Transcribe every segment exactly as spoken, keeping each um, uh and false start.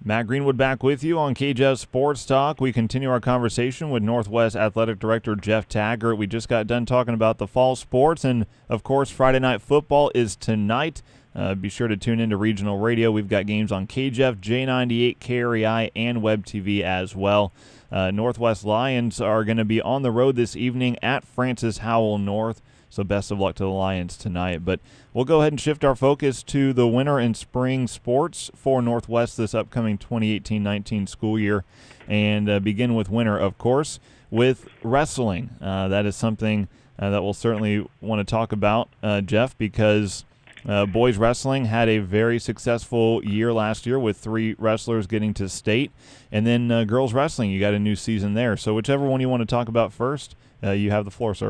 Matt Greenwood back with you on K J F Sports Talk. We continue our conversation with Northwest Athletic Director Jeff Taggart. We just got done talking about the fall sports, and, of course, Friday Night Football is tonight. Uh, be sure to tune into regional radio. We've got games on K J F, J ninety-eight, K R E I, and Web T V as well. Uh, Northwest Lions are going to be on the road this evening at Francis Howell North. So best of luck to the Lions tonight. But we'll go ahead and shift our focus to the winter and spring sports for Northwest this upcoming twenty eighteen nineteen school year. And uh, begin with winter, of course, with wrestling. Uh, that is something uh, that we'll certainly want to talk about, uh, Jeff, because uh, boys wrestling had a very successful year last year with three wrestlers getting to state. And then uh, girls wrestling, you got a new season there. So whichever one you want to talk about first, uh, you have the floor, sir.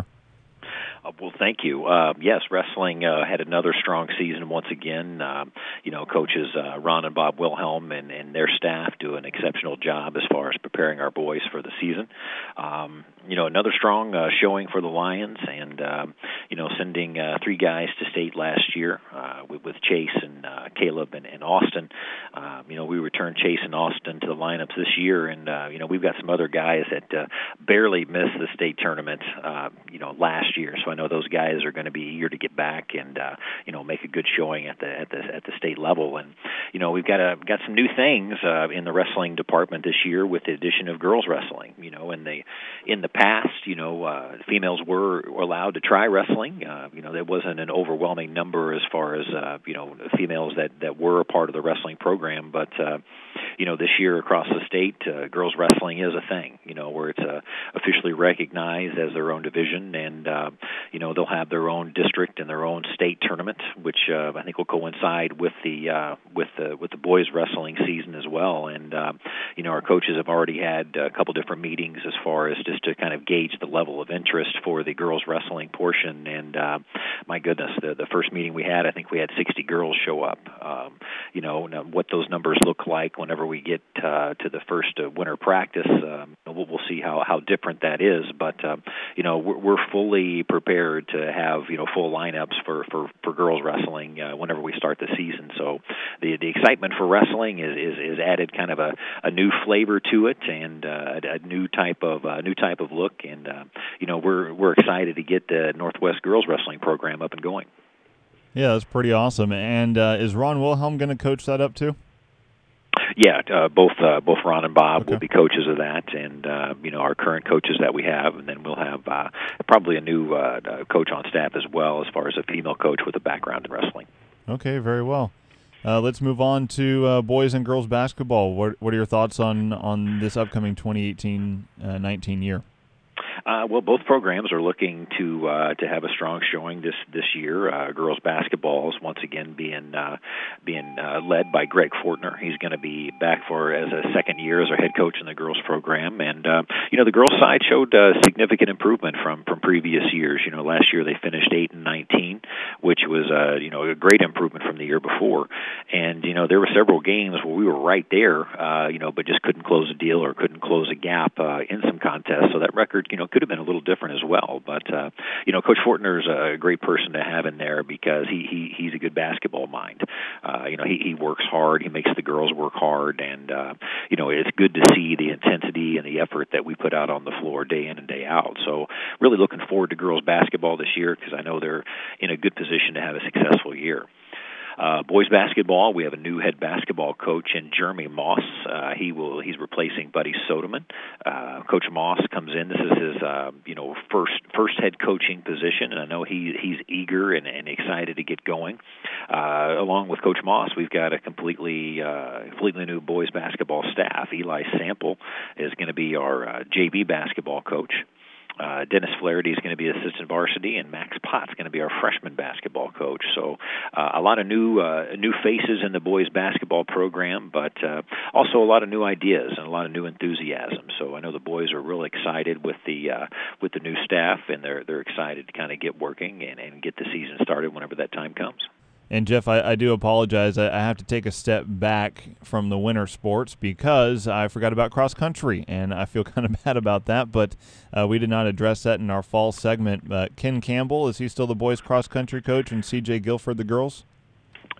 Uh, well, thank you. Uh, yes, wrestling uh, had another strong season once again. Um, you know, coaches uh, Ron and Bob Wilhelm and, and their staff do an exceptional job as far as preparing our boys for the season. Um, you know, another strong uh, showing for the Lions, and um, you know, sending uh, three guys to state last year uh, with, with Chase and uh, Caleb and, and Austin. Um, you know, we returned Chase and Austin to the lineups this year, and uh, you know, we've got some other guys that uh, barely missed the state tournament. Uh, you know, last year. So I know those guys are going to be eager to get back and uh, you know, make a good showing at the at the at the state level. And you know, we've got a got some new things uh, in the wrestling department this year with the addition of girls wrestling. You know, in the in the past, you know, uh, females were, were allowed to try wrestling. Uh, you know, there wasn't an overwhelming number as far as uh, you know, females that that were a part of the wrestling program. But uh, you know, this year across the state, uh, girls wrestling is a thing. You know, where it's uh, officially recognized as their own division, and uh, you know, they'll have their own district and their own state tournament, which uh, I think will coincide with the uh, with the with the boys wrestling season as well. And uh, you know, our coaches have already had a couple different meetings as far as just to kind of gauge the level of interest for the girls wrestling portion. And uh, my goodness, the the first meeting we had, I think we had sixty girls show up. Um, you know, what those numbers look like whenever we get uh, to the first uh, winter practice, um, we'll, we'll see how how different that is. But uh, you know, we're, we're fully prepared to have, you know, full lineups for, for, for girls wrestling uh, whenever we start the season. So the the excitement for wrestling is, is, is added kind of a, a new flavor to it, and uh, a, a new type of uh, new type of look. And uh, you know, we're we're excited to get the Northwest girls wrestling program up and going. Yeah, that's pretty awesome. And uh, is Ron Wilhelm going to coach that up too? Yeah, uh, both uh, both Ron and Bob okay. will be coaches of that, and uh, you know, our current coaches that we have, and then we'll have uh, probably a new uh, coach on staff as well, as far as a female coach with a background in wrestling. Okay, very well. Uh, let's move on to uh, boys and girls basketball. What what are your thoughts on on this upcoming twenty eighteen nineteen year? Uh, well, both programs are looking to uh, to have a strong showing this this year. Uh, girls basketball is once again being uh, being uh, led by Greg Fortner. He's going to be back for as a second year as our head coach in the girls program. And uh, you know, the girls side showed uh, significant improvement from from previous years. You know, last year they finished eight and nineteen, which was uh, you know, a great improvement from the year before. And you know, there were several games where we were right there, uh, you know, but just couldn't close a deal or couldn't close a gap uh, in some contests. So that record, you know, could have been a little different as well. But uh, you know, Coach Fortner's a great person to have in there because he, he he's a good basketball mind. Uh, you know, he, he works hard. He makes the girls work hard, and uh, you know, it's good to see the intensity and the effort that we put out on the floor day in and day out. So really looking forward to girls basketball this year because I know they're in a good position to have a successful year. Uh, boys basketball, we have a new head basketball coach in Jeremy Moss. Uh, he will he's replacing Buddy Sodeman. Uh, coach Moss comes in. This is his uh, you know first first head coaching position, and I know he he's eager and, and excited to get going. Uh, along with Coach Moss, we've got a completely uh, completely new boys basketball staff. Eli Sample is going to be our uh, J V basketball coach. Uh, Dennis Flaherty is going to be assistant varsity, and Max Potts going to be our freshman basketball coach. So uh, a lot of new uh, new faces in the boys basketball program, but uh, also a lot of new ideas and a lot of new enthusiasm. So I know the boys are really excited with the uh, with the new staff, and they're they're excited to kind of get working and, and get the season started whenever that time comes. And, Jeff, I, I do apologize. I, I have to take a step back from the winter sports because I forgot about cross-country, and I feel kind of bad about that, but uh, we did not address that in our fall segment. Uh, Ken Campbell, is he still the boys' cross-country coach, and C J Guilford the girls?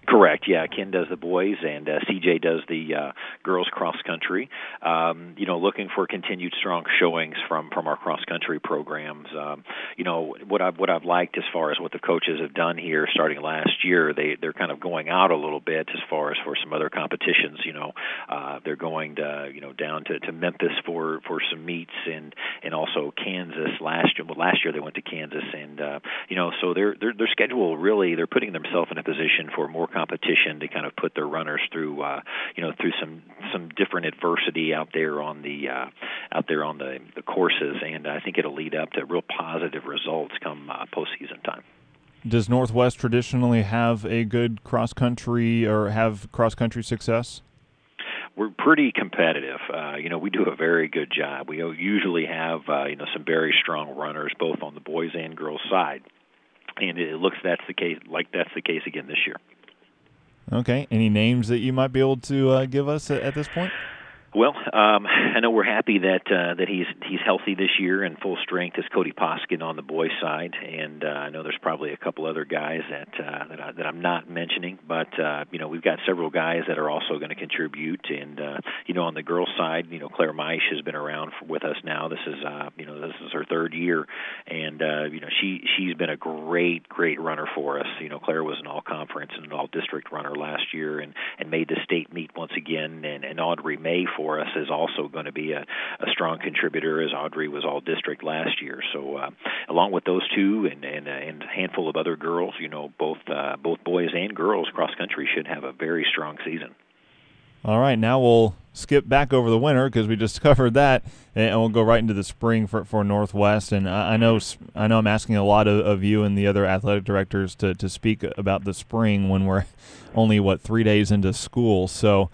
Correct. Yeah, Ken does the boys, and uh, C J does the uh, girls cross country. Um, you know, looking for continued strong showings from, from our cross country programs. Um, you know, what I've what I've liked as far as what the coaches have done here, starting last year, they they're kind of going out a little bit as far as for some other competitions. You know, uh, they're going to you know down to, to Memphis for, for some meets, and, and also Kansas last year. Well, last year they went to Kansas, and uh, you know, so their their their schedule really they're putting themselves in a position for more competition to kind of put their runners through, uh, you know, through some some different adversity out there on the uh, out there on the, the courses, and I think it'll lead up to real positive results come uh, postseason time. Does Northwest traditionally have a good cross country or have cross country success? We're pretty competitive. Uh, you know, we do a very good job. We usually have uh, you know some very strong runners both on the boys and girls side, and it looks that's the case like that's the case again this year. Okay. Any names that you might be able to uh, give us at, at this point? Well, um, I know we're happy that uh, that he's he's healthy this year and full strength is Cody Poskin on the boys' side, and uh, I know there's probably a couple other guys that uh, that, I, that I'm not mentioning, but uh, you know we've got several guys that are also going to contribute, and uh, you know on the girls' side, you know Claire Meisch has been around for, with us now. This is uh, you know this is her third year, and uh, you know she she's been a great great runner for us. You know Claire was an all-conference and an all-district runner last year, and and made the state meet once again, and, and Audrey May for us is also going to be a, a strong contributor, as Audrey was all district last year. So uh, along with those two and, and, uh, and a handful of other girls, you know, both uh, both boys and girls cross country should have a very strong season. All right, now we'll skip back over the winter because we just covered that, and we'll go right into the spring for, for Northwest. And I, I know I know I'm asking a lot of, of you and the other athletic directors to, to speak about the spring when we're only what three days into school. So,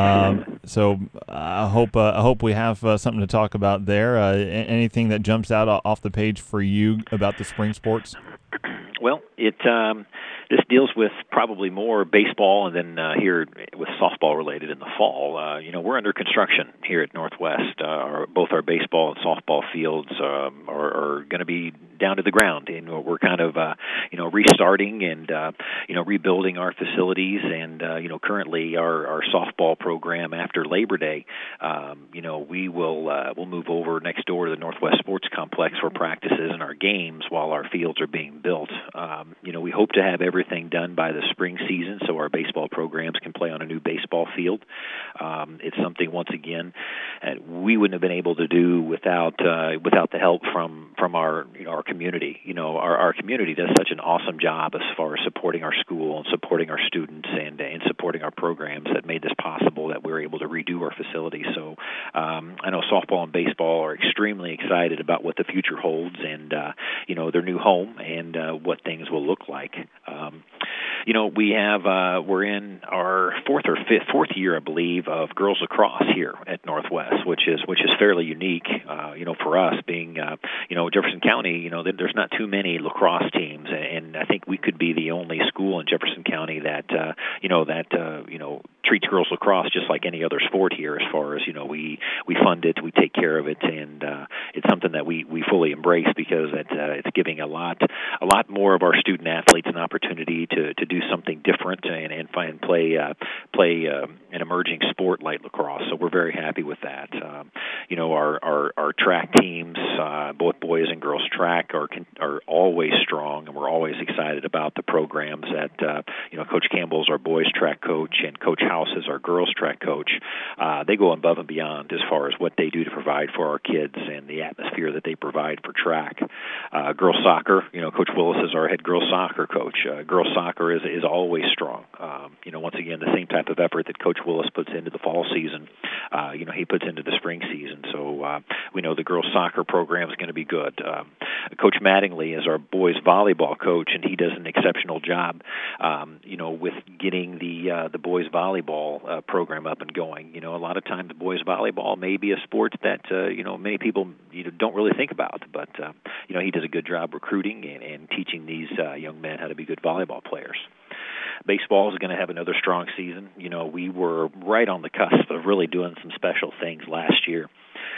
um, so I hope uh, I hope we have uh, something to talk about there. Uh, anything that jumps out off the page for you about the spring sports? Well, it um, this deals with probably more baseball, and then uh, here with softball related in the fall. Uh, you know, we're under construction here at Northwest. Uh, our, both our baseball and softball fields um, are, are going to be down to the ground, and we're kind of uh, you know restarting and uh, you know rebuilding our facilities. And uh, you know, currently our, our softball program after Labor Day, um, you know, we will uh, we'll move over next door to the Northwest Sports Complex for practices and our games while our fields are being built. Um, you know, we hope to have everything done by the spring season so our baseball programs can play on a new baseball field. Um, it's something, once again, uh, we wouldn't have been able to do without uh, without the help from from our you know our community. You know, our, our community does such an awesome job as far as supporting our school and supporting our students and and supporting our programs that made this possible, that we were able to redo our facility. So um, I know softball and baseball are extremely excited about what the future holds, and uh, you know their new home and uh, what things will look like. Um, you know, we have uh, we're in our fourth or fifth fourth year, I believe, of girls lacrosse here at Northwest, which is which is fairly unique. Uh, you know, for us being uh, you know Jefferson County, you know, there's not too many lacrosse teams, and I think we could be the only school in Jefferson County that uh, you know that uh, you know treats girls lacrosse just like any other sport here. As far as you know, we we fund it, we take care of it, and uh, it's something that we, we fully embrace because it, uh, it's giving a lot a lot more of our student athletes an opportunity to, to do something different and and find play uh, play uh, an emerging sport like lacrosse. So we're very happy with that. Um, you know, our our, our track teams, uh, both boys and girls track, are are always strong, and we're always excited about the programs that uh, you know Coach Campbell's our boys track coach and Coach House is our girls track coach. Uh, they go above and beyond as far as what they do to provide for our kids and the atmosphere that they provide for track. Uh, girls soccer, you know, Coach Willis is our head girls soccer coach. Uh, girls soccer is is always strong. Um, you know, once again, the same type of effort that Coach Willis puts into the fall season, uh, you know, he puts into the spring season. So uh, we know the girls soccer program is going to be good. Um, Coach Mattingly is our boys volleyball coach, and he does an exceptional job, um, you know, with getting the uh, the boys volleyball uh, program up and going. You know, a lot of times boys volleyball may be a sport that uh, you know many people you know don't really think about, but uh, you know he does a good job recruiting and, and teaching these uh, young men how to be good volleyball players. Baseball is going to have another strong season. You know, we were right on the cusp of really doing some special things last year.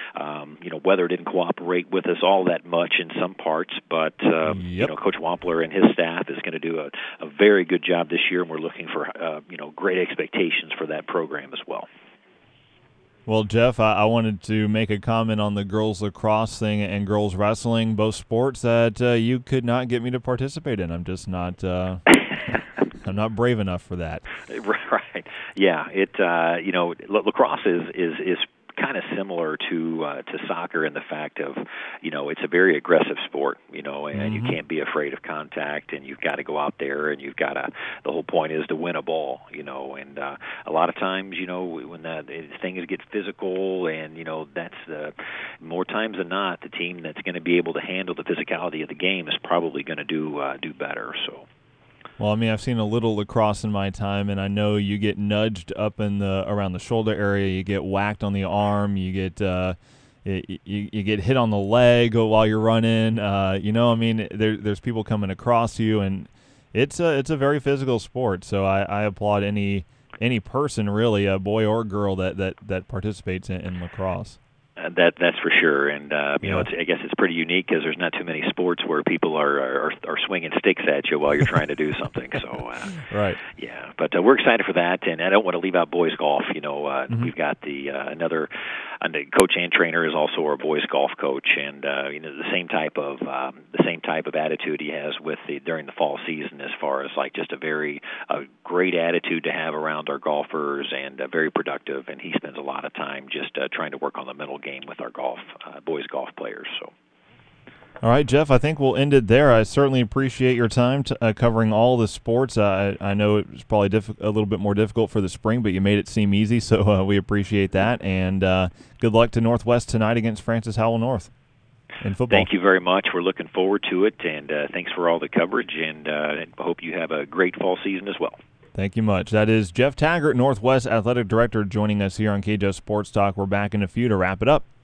um, you know, weather didn't cooperate with us all that much in some parts, but uh, Yep. you know, Coach Wampler and his staff is going to do a, a very good job this year, and we're looking for uh, you know great expectations for that program as well. Well, Jeff, I, I wanted to make a comment on the girls lacrosse thing and girls wrestling, both sports that uh, you could not get me to participate in. I'm just not uh, I'm not brave enough for that. Right. Yeah. It. Uh, you know, lacrosse is is is kind of similar to uh, to soccer in the fact of, you know, it's a very aggressive sport, you know, and Mm-hmm. you can't be afraid of contact, and you've got to go out there, and you've got to. The whole point is to win a ball, you know, and uh, a lot of times, you know, when that things get physical, and you know, that's the more times than not, the team that's going to be able to handle the physicality of the game is probably going to do uh, do better. So. Well, I mean, I've seen a little lacrosse in my time, and I know you get nudged up in the around the shoulder area, you get whacked on the arm, you get uh, you, you, you get hit on the leg while you're running. Uh, you know, I mean, there, there's people coming across you, and it's a it's a very physical sport. So I, I applaud any any person, really, a boy or girl, that that, that participates in, in lacrosse. Uh, that that's for sure, and uh, you Yeah. know, it's, I guess it's pretty unique because there's not too many sports where people are, are are swinging sticks at you while you're trying to do something. So, uh, Right. yeah, but uh, we're excited for that, and I don't want to leave out boys golf. You know, uh, Mhm. we've got the uh, another and the coach and trainer is also our boys golf coach, and uh, you know, the same type of um, the same type of attitude he has with the during the fall season, as far as like just a very uh, great attitude to have around our golfers, and uh, very productive, and he spends a lot of time just uh, trying to work on the mental game with our golf uh, boys golf players. So. All right, Jeff, I think we'll end it there. I certainly appreciate your time to, uh, covering all the sports. Uh, I, I know it was probably diff- a little bit more difficult for the spring, but you made it seem easy, so uh, we appreciate that. And uh, good luck to Northwest tonight against Francis Howell North in football. Thank you very much. We're looking forward to it, and uh, thanks for all the coverage, and uh, I hope you have a great fall season as well. Thank you much. That is Jeff Taggart, Northwest Athletic Director, joining us here on K J O Sports Talk. We're back in a few to wrap it up.